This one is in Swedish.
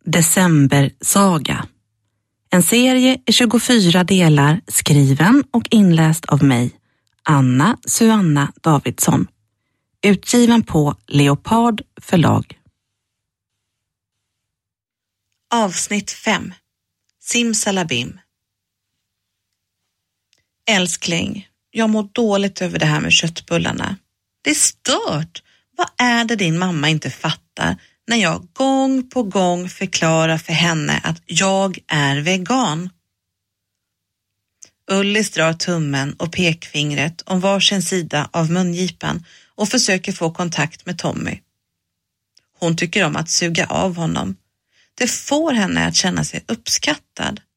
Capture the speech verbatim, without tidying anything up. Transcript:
Decembersaga. En serie i tjugofyra delar skriven och inläst av mig, Anna Suanna Davidsson. Utgiven på Leopard förlag. Avsnitt fem. Simsalabim. Älskling, jag mår dåligt över det här med köttbullarna. Det är stört. Vad är det din mamma inte fattar när jag gång på gång förklarar för henne att jag är vegan? Ullis drar tummen och pekfingret om varsin sida av mungipan och försöker få kontakt med Tommy. Hon tycker om att suga av honom. Det får henne att känna sig uppskattad.